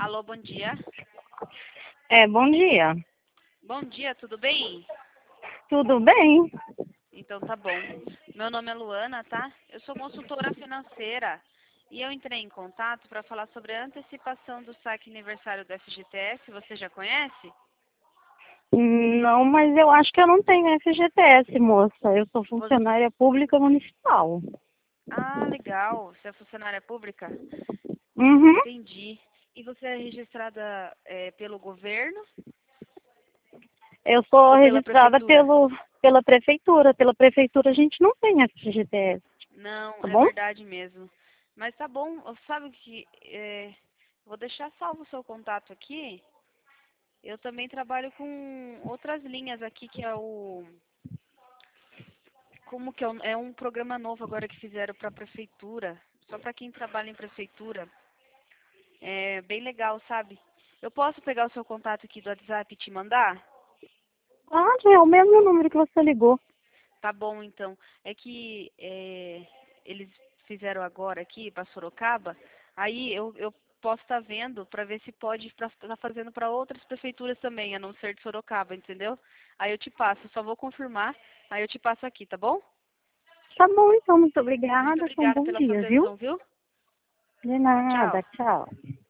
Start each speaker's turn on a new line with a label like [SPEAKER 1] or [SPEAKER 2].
[SPEAKER 1] Alô, bom dia.
[SPEAKER 2] Bom dia.
[SPEAKER 1] Bom dia, tudo bem?
[SPEAKER 2] Tudo bem?
[SPEAKER 1] Então tá bom. Meu nome é Luana, tá? Eu sou consultora financeira e eu entrei em contato para falar sobre a antecipação do saque aniversário do FGTS. Você já conhece?
[SPEAKER 2] Não, mas eu acho que eu não tenho FGTS, moça. Eu sou
[SPEAKER 1] Vo-
[SPEAKER 2] funcionária pública municipal.
[SPEAKER 1] Ah, legal. Você é funcionária pública?
[SPEAKER 2] Uhum.
[SPEAKER 1] Entendi. E você é registrada pelo governo
[SPEAKER 2] Eu sou
[SPEAKER 1] ou pela
[SPEAKER 2] registrada
[SPEAKER 1] prefeitura?
[SPEAKER 2] pela prefeitura. Pela prefeitura a gente não tem FGTS,
[SPEAKER 1] Não,
[SPEAKER 2] tá
[SPEAKER 1] é
[SPEAKER 2] bom?
[SPEAKER 1] verdade mesmo. Mas tá bom, sabe que vou deixar salvo o seu contato aqui. Eu também trabalho com outras linhas aqui, que é o... Como que é? É um programa novo agora que fizeram para a prefeitura. Só para quem trabalha em prefeitura. É bem legal, sabe? Eu posso pegar o seu contato aqui do WhatsApp e te mandar?
[SPEAKER 2] É o mesmo número que você ligou.
[SPEAKER 1] Tá bom, então. É que eles fizeram agora aqui para Sorocaba. Aí eu posso estar vendo para ver se pode estar fazendo para outras prefeituras também, a não ser de Sorocaba, entendeu? Aí eu te passo, só vou confirmar. Aí eu te passo aqui, tá bom?
[SPEAKER 2] Tá bom, então. Muito
[SPEAKER 1] Muito
[SPEAKER 2] obrigada. Um
[SPEAKER 1] obrigada
[SPEAKER 2] bom
[SPEAKER 1] pela sua
[SPEAKER 2] dia, viu?
[SPEAKER 1] atenção, viu?
[SPEAKER 2] De
[SPEAKER 1] Tchau.
[SPEAKER 2] nada. Tchau.